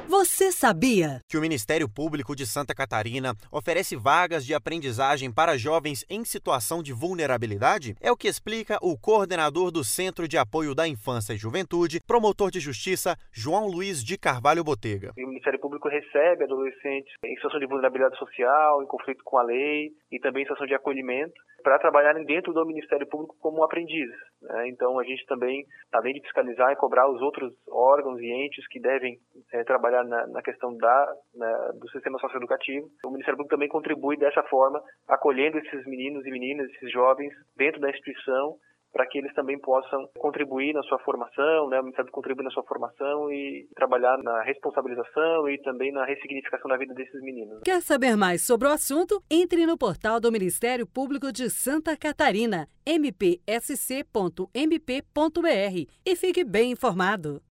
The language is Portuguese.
Você sabia que o Ministério Público de Santa Catarina oferece vagas de aprendizagem para jovens em situação de vulnerabilidade? É o que explica o coordenador do Centro de Apoio da Infância e Juventude, promotor de justiça, João Luiz de Carvalho Botega. O Ministério Público recebe adolescentes em situação de vulnerabilidade social, em conflito com a lei e também em situação de acolhimento, para trabalharem dentro do Ministério Público como aprendizes. Então, a gente também, além de fiscalizar e cobrar os outros órgãos e entes que devem trabalhar na questão do sistema socioeducativo, o Ministério Público também contribui dessa forma, acolhendo esses meninos e meninas, esses jovens, dentro da instituição, para que eles também possam contribuir na sua formação, o Ministério contribui na sua formação e trabalhar na responsabilização e também na ressignificação da vida desses meninos. Quer saber mais sobre o assunto? Entre no portal do Ministério Público de Santa Catarina, mpsc.mp.br, e fique bem informado.